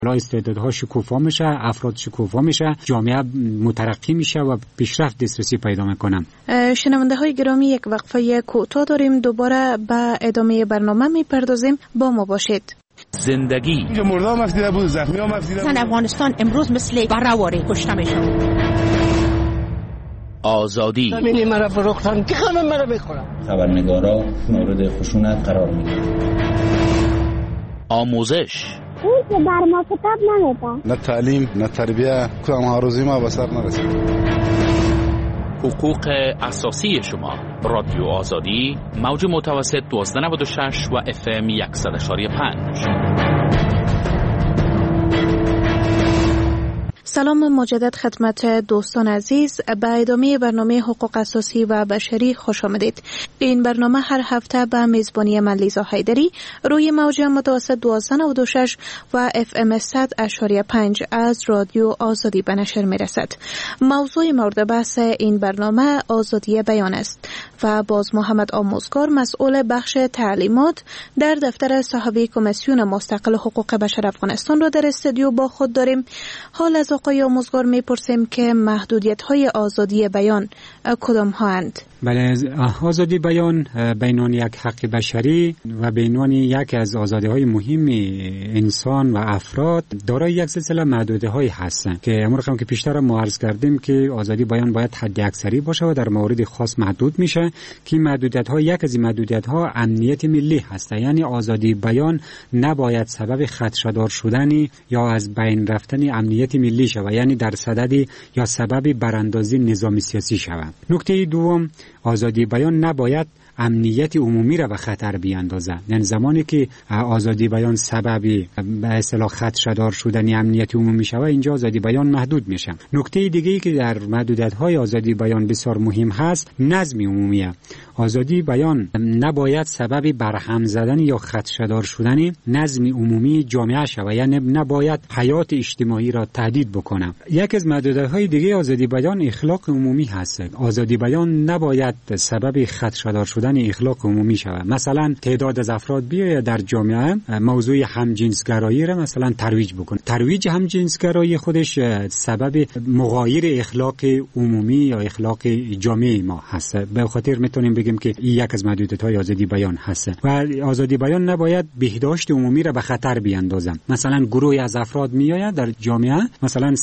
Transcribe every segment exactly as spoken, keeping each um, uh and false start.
حالا استعدادها شکوفا میشه، افراد شکوفا میشه، جامعه مترقی میشه و پیشرفت دسترسی پیدا میکنه. شنونده های گرامی، یک وقفه کوتاه داریم، دوباره به ادامه برنامه میپردازیم، با ما باشید. زندگی اینجا مردا هم افدیده بود، زخمی هم افدیده بود. افغانستان امروز مثل برآوری کشته میشه. آزادی زمینی مرا فروختن که خانم مرا بخورم. خبرنگارا مورد خشونت قرار میگیرن. آموزش اون که بر ما کتاب نمیده. نه تعلیم نه تربیه، کدام ها روزی ما به سر نرسید. حقوق اساسی شما. رادیو آزادی، موج متوسط دوازده نود و شش و اف ام صد و پنج. سلام مجدد خدمت دوستان عزیز، به ادامه برنامه حقوق اساسی و بشری خوش آمدید. این برنامه هر هفته به میزبانی من لیزا حیدری روی موج متوسط دوازده نود و شش و اف ام صد و پنج از رادیو آزادی به نشر می رسد. موضوع مورد بحث این برنامه آزادی بیان است و باز محمد آموزگار، مسئول بخش تعلیمات در دفتر صاحب کمیسیون مستقل حقوق بشر افغانستان را در استودیو با خود داریم. حال از آقای آموزگار میپرسیم که محدودیت های آزادی بیان کدام ها اند؟ بله، آزادی بیان بینان یک حق بشری و بینان یک از آزادی های مهم انسان و افراد دارای یک سلسله محدودیت های هستند که امروز هم که پیشتر ما عرض کردیم که آزادی بیان باید حد اکثری باشه و در موارد خاص محدود میشه که محدودیت ها، یک از این محدودیت ها امنیت ملی هست. یعنی آزادی بیان نباید سبب خدشه‌دار شدنی یا از بین رفتن امنیت ملی شود، یعنی در صدد یا سبب براندازی نظام سیاسی شود. نکته دوم، آزادی بیان نباید امنیت عمومی را به خطر بیاندازد. یعنی زمانی که آزادی بیان سببی به اصطلاح خدشه‌دار شدن امنیت عمومی شود، اینجا آزادی بیان محدود میشه. نکته دیگه‌ای که در محدودیت‌های آزادی بیان بسیار مهم هست، نظم عمومیه. آزادی بیان نباید سبب برهم زدن یا خدشه‌دار شدن نظم عمومی جامعه شود، یعنی نباید حیات اجتماعی را تهدید بکنه. یک از محدودیت‌های دیگه آزادی بیان اخلاق عمومی هست. آزادی بیان نباید سبب خدشه‌دار شدن اخلاق عمومی شود. مثلا تعداد از افراد بیاید در جامعه موضوع همجنسگرایی را مثلا ترویج بکنه. ترویج همجنسگرایی خودش سبب مغایر اخلاق عمومی یا اخلاق جامعه ما هست. به خاطر میتونیم بگیم که این یک از محدودیت‌های آزادی بیان هست و آزادی بیان نباید بهداشت عمومی را به خطر بیاندازه. مثلا گروهی از افراد میآید در جامعه، مثلا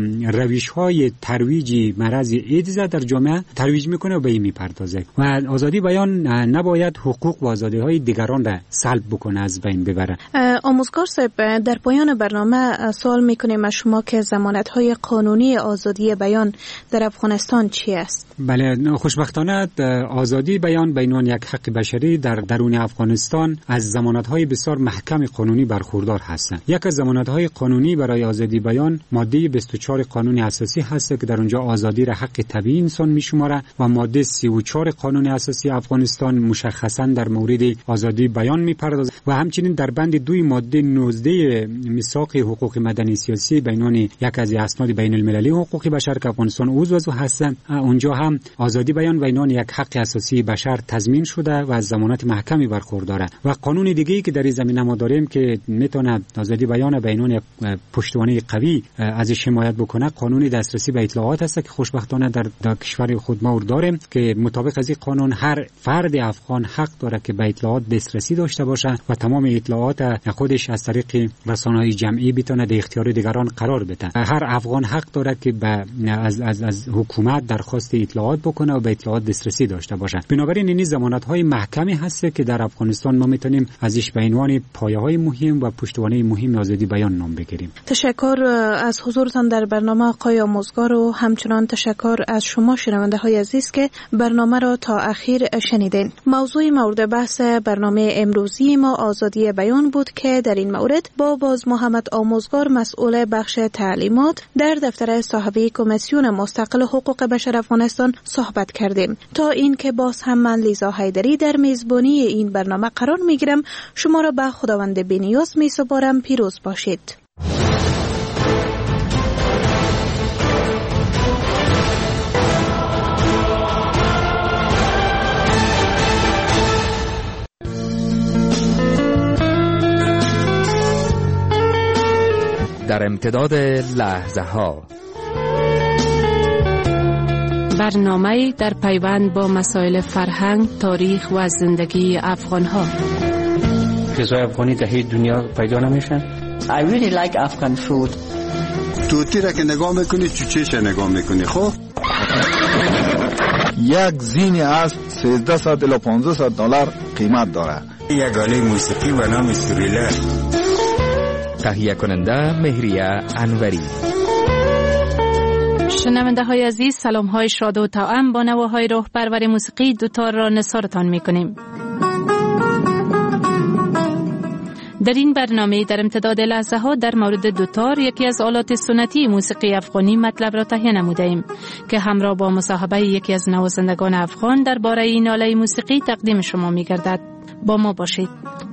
روش‌های ترویج مرض ایدز در جامعه ترویج میکنه و به این میپردازه و آزادی بیان نباید حقوق و آزادی‌های دیگران را سلب بکنه، از بین ببره. آموزگار صاحب، در پایان برنامه سوال میکنیم از شما که ضمانت‌های قانونی آزادی بیان در افغانستان چی است؟ بله، خوشبختانه آزادی بیان بینان یک حق بشری در درون افغانستان از ضمانت‌های بسیار محکم قانونی برخوردار هستند. یک از ضمانت‌های قانونی برای آزادی بیان ماده بیست و چهار قانون اساسی هست که در اونجا آزادی را حق طبیعی انسان میشماره و ماده سی و چهار قانون اساسی افغانستان مشخصاً در مورد آزادی بیان میپردازد و همچنین در بند دوی ماده نوزده میثاق حقوق مدنی سیاسی بینان یک از اسناد بین المللی حقوق بشر که افغانستان عضو هست، اونجا هم آزادی بیان بینان یک حق اساسی بشر تضمین شده و از ضمانت محکمی برخورداره. و قانون دیگه‌ای که در این زمینه ما داریم که میتونه آزادی بیان بینان یک پشتوانه قوی ازش حمایت بکنه، قانون دسترسی به اطلاعات است که خوشبختانه در, در کشور خود ما داریم که مطابق از این قانون هر فرد افغان حق داره که به اطلاعات دسترسی داشته باشه و تمام اطلاعات خودش از طریق رسانه‌های جمعی بتونه در اختیار دیگران قرار بده. هر افغان حق داره که به از از از حکومت درخواست اطلاعات بکنه و به اطلاعات دسترسی داشته باشه. بنابراین این ضمانت‌های محکمی هست که در افغانستان ما میتونیم ازش به عنوان پایه‌های مهم و پشتوانه مهم آزادی بیان نام بگیریم. تشکر از حضورتان در برنامه آقای آموزگار و همچنان تشکر از شما شنونده‌های عزیز که برنامه را تا اخیر شنیدین. موضوع مورد بحث برنامه امروزی ما آزادی بیان بود که در این مورد با باز محمد آموزگار، مسئول بخش تعلیمات در دفتر صاحب کمیسیون مستقل حقوق بشر افغانستان صحبت کردیم. تا این که باز هم من لیزا حیدری در میزبانی این برنامه قرار میگیرم، شما را به خداوند بی‌نیاز میسپارم. پیروز باشید. در امتداد لحظه ها، برنامه در پیوند با مسائل فرهنگ، تاریخ و زندگی افغان‌ها. غذای افغانی در هیچ دنیا پیدا نمیشن. I really like Afghan food. توتی را که نگاه میکنی چوچهش نگاه میکنی. خب یک زین اسب سیزده صد الی پانزده صد دلار قیمت داره. یک آله موسیقی و نام سوریلا. تهیه کننده مهریه انوری. شنونده های عزیز، سلام های شاد و توأم با نواهای روح پرور موسیقی دوتار را نثارتان می کنیم. در این برنامه در امتداد لحظه ها در مورد دوتار، یکی از آلات سنتی موسیقی افغانی، مطلب را تهیه نموده ایم که همراه با مصاحبه یکی از نوازندگان افغان درباره این آله موسیقی تقدیم شما می گردد. با ما باشید.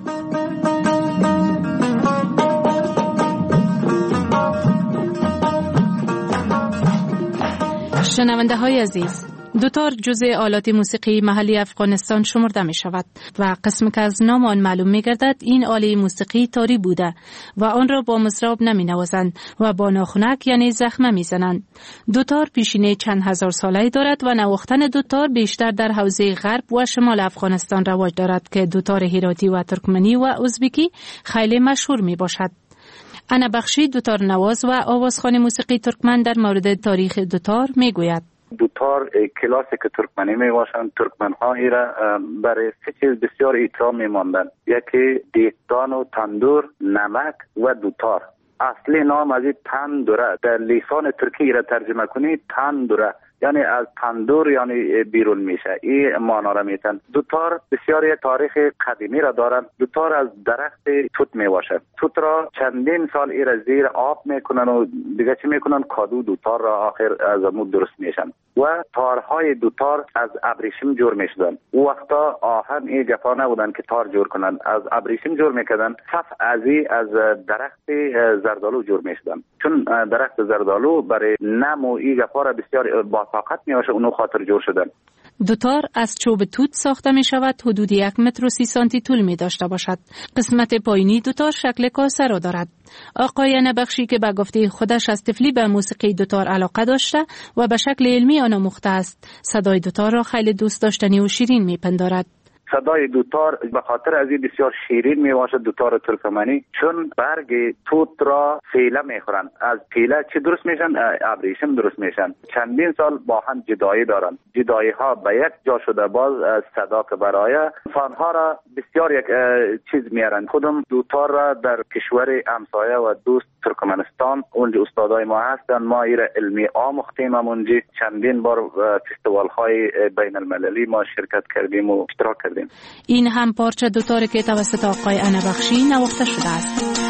شنونده های عزیز، دوتار جزء آلات موسیقی محلی افغانستان شمرده می شود و قسم که از نام آن معلوم می گردد این آله موسیقی تاری بوده و آن را با مضراب نمی نوازند و با ناخنک یعنی زخمه می زنند. دوتار پیشینه چند هزار ساله دارد و نواختن دوتار بیشتر در حوزه غرب و شمال افغانستان رواج دارد که دوتار هراتی و ترکمنی و ازبکی خیلی مشهور می باشد. انا بخشی، دوتار نواز و آوازخوان موسیقی ترکمن، در مورد تاریخ دوتار می گوید. دوتار کلاسیک ترکمنی می باشند. ترکمن ها ایره برای سه چیز بسیار احترام می ماندن. یکی دیگدان و تندور، نمک و دوتار. اصلی نام از این تندوره، در لسان ترکی ایره ترجمه کنی تندوره، یعنی از تندور یعنی بیرون میشه. این معنا را میتن. دوتار بسیار یک تاریخ قدیمی را دارند. دوتار از درخت توت میباشد. توت را چندین سال ای را زیر آب میکنن و دیگه چی میکنن؟ کادو دوتار را آخر از امود درست میشن و تارهای دوتار از ابریشم جور میشدن. او وقتا آهن ای گپا نبودن که تار جور کنن، از ابریشم جور میکردن. صف ازی از درخت زردالو جور میشدن، چون درخت زردالو برای نمو ای گپا را بسیار با طاقت میباشه، اونو خاطر جور شدن. دوتار از چوب توت ساخته می شود. حدود یک متر و سی سانتی طول می داشته باشد. قسمت پایینی دوتار شکل کاسه را دارد. آقای نبخشی که به گفته خودش از طفلی به موسیقی دوتار علاقه داشته و به شکل علمی آن آموخته است، صدای دوتار را خیلی دوست داشتنی و شیرین می پندارد. صدای دوتار به خاطر از این بسیار شیرین می باشد دوتار ترکمنی، چون برگ توت را فیله می خورند. از فیله چی درست میشن؟ ابریشم درست میشن. چندین سال با هم جدایی دارند. جدایی ها به یک جا شده، باز صدا که برای فنها را بسیار یک چیز میارند. خودم دوتار را در کشور همسایه و دوست ترکمنستان، اونجا استادای ما هستند، ما ایره علمی آموختیم. اونجا چندین بار فستیوال های بین المللی ما شرکت کردیم و اشتراک کردیم. این هم پارچه دوتاری که توسط آقای انبخشی نواخته شده است.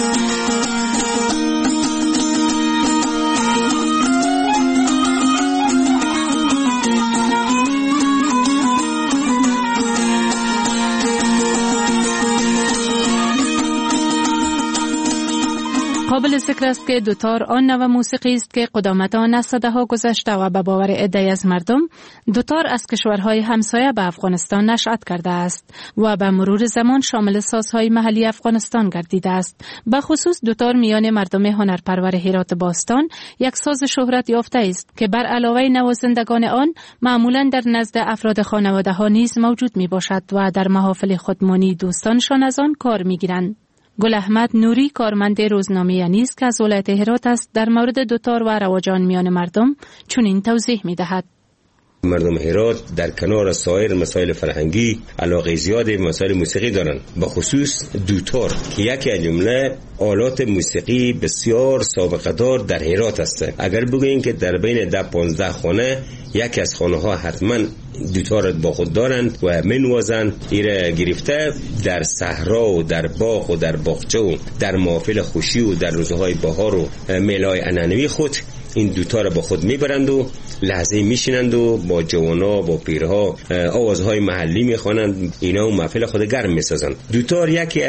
قابل ذکر است که دوتار آن نوع موسیقی است که قدامت آن از صداها گذشته و به باور عده‌ای از مردم دوتار از کشورهای همسایه به افغانستان نشأت کرده است و به مرور زمان شامل سازهای محلی افغانستان گردیده است. به خصوص دوتار میان مردم هنرپرور هرات باستان یک ساز شهرت یافته است که بر علاوه نوازندگان آن معمولا در نزد افراد خانواده ها نیز موجود می باشد و در محافل خودمانی دوستانشان از آن کار می گیرند. گل احمد نوری، کارمند روزنامه انیس که از ولایت هرات است، در مورد دوتار و رواجان میان مردم چنین توضیح می دهد. مردم هرات در کنار سایر مسائل فرهنگی علاقه زیادی به مسائل موسیقی دارند، به خصوص دوتار که یکی از جمله آلات موسیقی بسیار سابقه دار در هرات است. اگر بگوییم که در بین ده پانزده خانه یکی از خانه ها حتما دوتار با خود دارند و منوازند. ایره گرفته در صحرا و در باغ و در باغچه و در محافل خوشی و در روزهای بهار و میلای عنعنوی خود این دوتار با خود میبرند و لحظه میشینند و با جوانا با پیرها آوازهای محلی میخوانند. اینا و محفل خود گرم میسازند. دوتار یکی از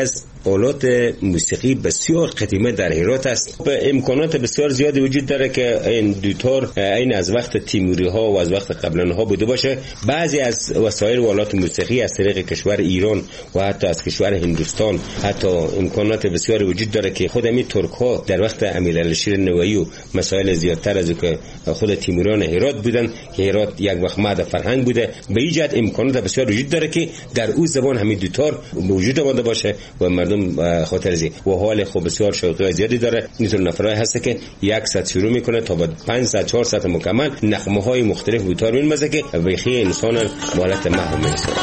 آلات موسیقی بسیار قدیمی در هرات است. امکانات بسیار زیادی وجود داره که این دوتار این از وقت تیموری ها و از وقت قبلا ها بوده باشه. بعضی از وسایل و آلات موسیقی از طریق کشور ایران و حتی از کشور هندوستان حتی امکانات بسیاری وجود داره که خود همین ترک ها در وقت امیرعلیشیر نوایی و مسائل زیادتر از که خود تیموریان هرات بودن که هرات یک وقت معد فرهنگ بوده، به این جهت امکانات بسیار وجود داره که در اون زبان همین دوتار وجود آمده باشه و مردم خاطر زی و حال خوب بسیار شوقی زیادی داره. اینطور نفرای هست که یک ساعت شروع میکنه تا بعد پنج ساعت چهار ساعت مکمل نغمه های مختلف دوتار می‌مزه که بخی انسان حالت محو می‌رسونه.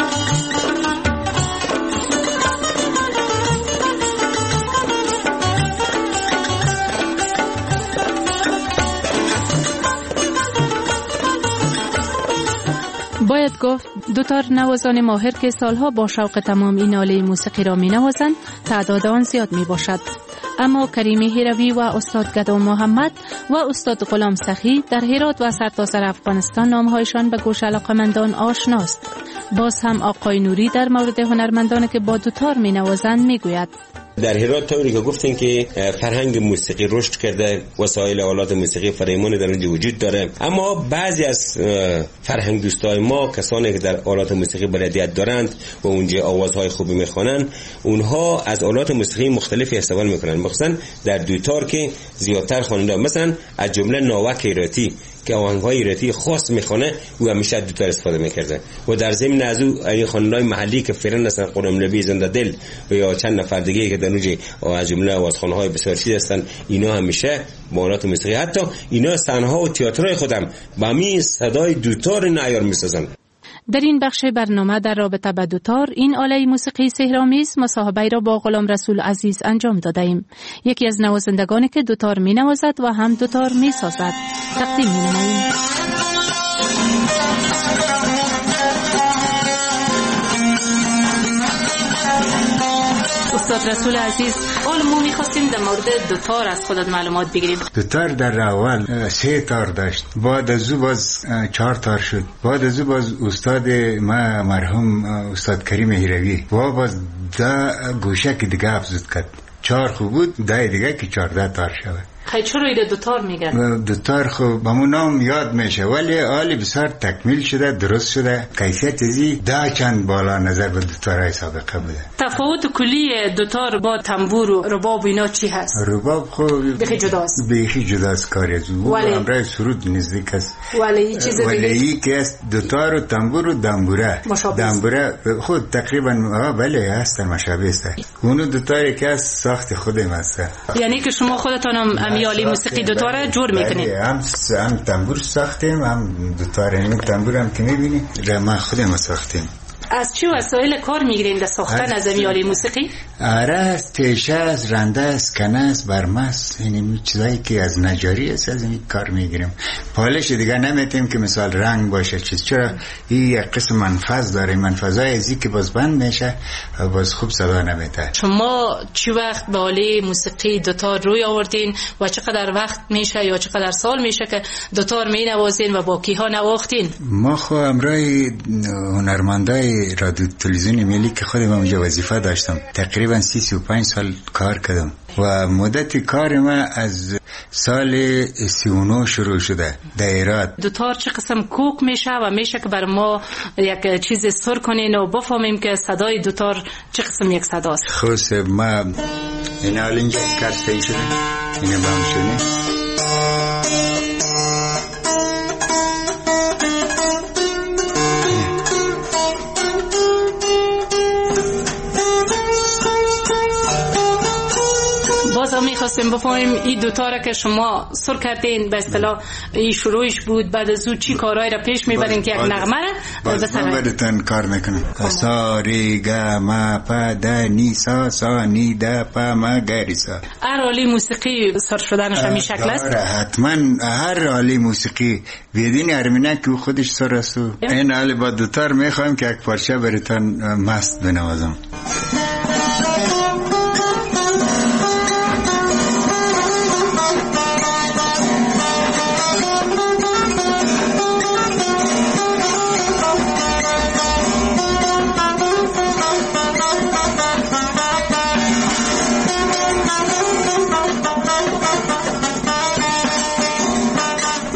باید گفت دوتار نوازان ماهر که سالها با شوق تمام این آله موسیقی را می نوازند تعداد آن زیاد می باشد. اما کریمی هیروی و استاد گدا محمد و استاد غلام سخی در هرات و سرتاسر افغانستان نامهایشان به گوش علاقمندان آشناست. باز هم آقای نوری در مورد هنرمندانی که با دوتار می نوازند می گوید. در هرات طوری که گفتین که فرهنگ موسیقی رشد کرده، وسایل آلات موسیقی فراوان در اونجا وجود داره، اما بعضی از فرهنگ دوستای ما کسانی که در آلات موسیقی بلدیت دارند و اونجا آوازهای خوبی میخوانند، اونها از آلات موسیقی مختلفی استفاده میکنن، مثلا در دوتار که زیادتر خواننده، مثلا از جمله ناوک هراتی که آهنگ‌های هراتی خاص میخونه و همیشه دوتار استفاده میکرده و در ضمن از او این خواننده‌های محلی که فعلا هستن قرم نبی زنده دل و یا چند نفر دیگه که در اونجا از جمله آوازخوان‌های بسیار چیز هستن، اینا همیشه با آلات موسیقی، حتی اینا صحنه‌ها و تئاترهای خودم با همین صدای دوتار نعیار میسازن. در این بخش برنامه در رابطه با دوتار، این آله موسیقی سحرآمیز، مصاحبه را با غلام رسول عزیز انجام داده ایم. یکی از نوازندگانی که دوتار می نوازد و هم دوتار می سازد. تقدیم می نماییم. استاد رسول عزیز، اول ما می‌خواستیم در مورد دوتار از خودت معلومات بگیریم. دوتار در اول سه تار داشت، بعد از او باز چهار تار شد، بعد از او باز استاد ما مرحوم استاد کریم هیروی و باز دا گوشه که دیگه افزود کرد، چهار خوب بود، دای دیگه که چهارده تار شد. خیلی چرا ایده دوتار میگن؟ دوتار خب با همون نام یاد میشه، ولی آلی بسیار تکمیل شده، درست شده، کیفیت ازی دا چند بالا نظر به دوتارهای سابقه بوده. تفاوت کلی دوتار با تنبور و رباب اینا چی هست؟ رباب خب بیخی جداست، بیخی جداست کاری از او، امرای سرود نزدیک است، ولی چیز دیگه ولی ای که است دوتار و تنبور و دنبوره، دنبوره خود تقریبا بله هستن، مشابه است. اونو دوتاری که است ساخت خودم است. یعنی که شما خودتان هم آله موسیقی دوتاره جور میکنید؟ هم هم تنبور ساختیم، هم دوتاره، این تنبور هم که میبینی ما خودم ساختیم. از چه وسایل کار میگیرین در ساختن از این آله موسیقی؟ آره، از تیشه است، رنده است، کنه است، برمه است، این چیزایی که از نجاری است از این کار میگیریم. پالش دیگه نمیتیم که مثال رنگ باشه چیز، چرا این یک قسم منفذ داره، منفذای ازی که باز بند میشه باز خوب صدا نمیده. شما چی وقت به آله موسیقی دوتار روی آوردین و چقدر وقت میشه یا چقدر سال میشه که دوتار می نوازین و با کیها نواختین؟ ما خو امرای هنرمندای رادیو تلویزیون ملی که خودم اونجا وظیفه داشتم، تقریبا سی سی و پنج سال کار کردم و مدت کار ما از سال سی و نه شروع شده در ایران. دوتار چه قسم کوک میشه و میشه که بر ما یک چیز سر کنین و بفهمیم که صدای دوتار چه قسم یک صداست؟ خصوص ما این حال اینجا کار سایی شده، اینه با هم شده. بازم میخواستیم بفهمیم این دوتاره که شما سر کردین به اصطلاح این شروعش بود، بعد از اون چی کارهایی را پیش میبرین که یک نغمه را باز من بدتن کار میکنم. سا ری گا ما پا دا نی سا سا نی دا پا ما گری سا. هر آله موسیقی سر شدنش همین شکل است؟ حتما هر آله موسیقی بیدین ارمینه که خودش سر است. این آله با دوتار میخوایم که یک پارچه برتن مست بنوازم.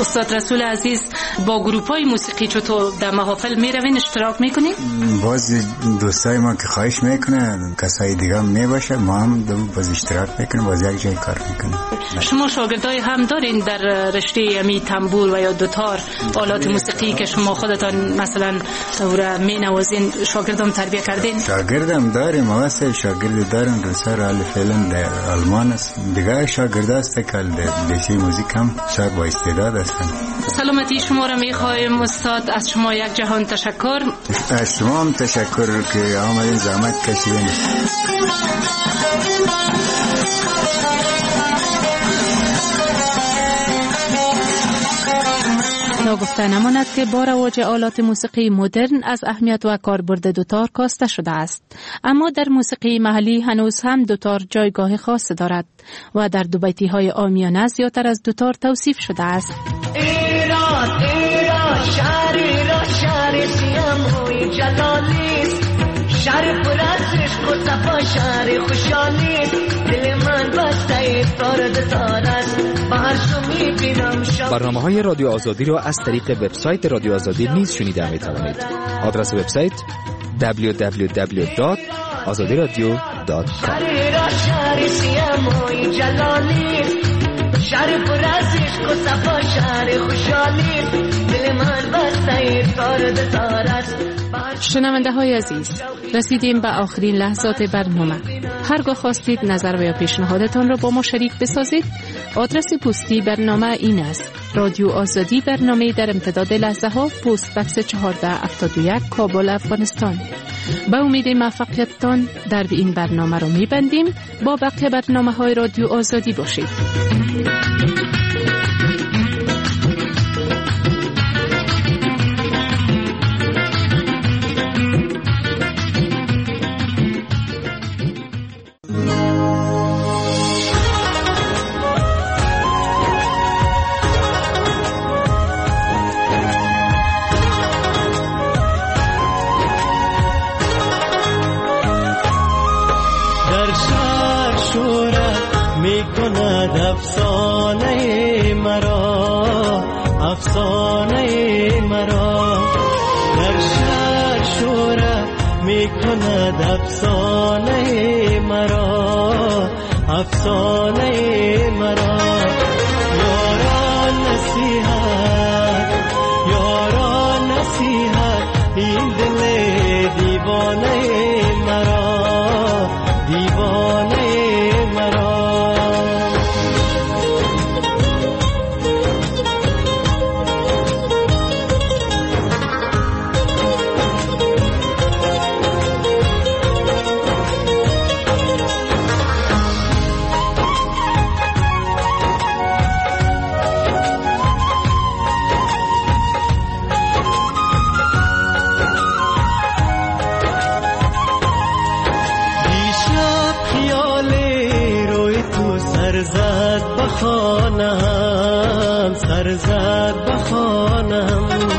استاد رسول عزیز با گروپ‌های موسیقی چطور در محافل میروین اشتراک میکنید؟ باز دوستای ما که خواهش میکنه کسای دیگه می باشه ما هم باز اشتراک میکنیم باز یک جای کار میکنیم. شما شاگردای هم دارین در رشته می تنبور و یا دوتار آلات موسیقی که شما خودتان مثلا و می نوازین شاگردام تربیت کردین؟ شاگردم داریم واسه شاگرد دارم روسر حال فعلا در آلمان است دیگه شاگرد است که در لیسه موزیک هم شاید با استعداد هستن. سلامتی شما را میخوایم استاد. از شما یک جهان تشکر. از شما هم تشکر که آمدین زحمت کشیدین. ناگفته نماند که با رواج آلات موسیقی مدرن از اهمیت و کاربرد دوتار کاسته شده است، اما در موسیقی محلی هنوز هم دوتار جایگاه خاص دارد و در دو بیتی های عامیانه زیادتر از دوتار توصیف شده است. ایران ایران شهر ایران شهر سیاموی جلالیست، شهر پر از عشق و صفا شهر خوشحالیست، دل من بسته تار دوتار است. برنامه های رادیو آزادی را از طریق وبسایت رادیو آزادی نیز شنیده می توانید. آدرس وبسایت دبلیو دبلیو دبلیو دات آزادی رادیو دات کام. شهر سیاموی جلالیست، شهر پر از عشق و صفا شهر خوشحالیست، دل من بسته تار دوتار است. شنونده های عزیز، رسیدیم به آخرین لحظات برنامه. هرگاه خواستید نظر و یا پیشنهادتان را با ما شریک بسازید، آدرس پستی برنامه این است: رادیو آزادی، برنامه در امتداد لحظه ها، پست بکس چهارده هفتاد و یک، کابل، افغانستان. با امید موفقیتتان در این برنامه را میبندیم. با بقیه برنامه های رادیو آزادی باشید. افسانه مرا افسانه مرا در شهر شوره می کند افسانه مرا افسانه مرا. یاران نصیحت یاران نصیحت این دل دیوانه مرا دیوانه مرا. سرزد بخانم سرزد بخانم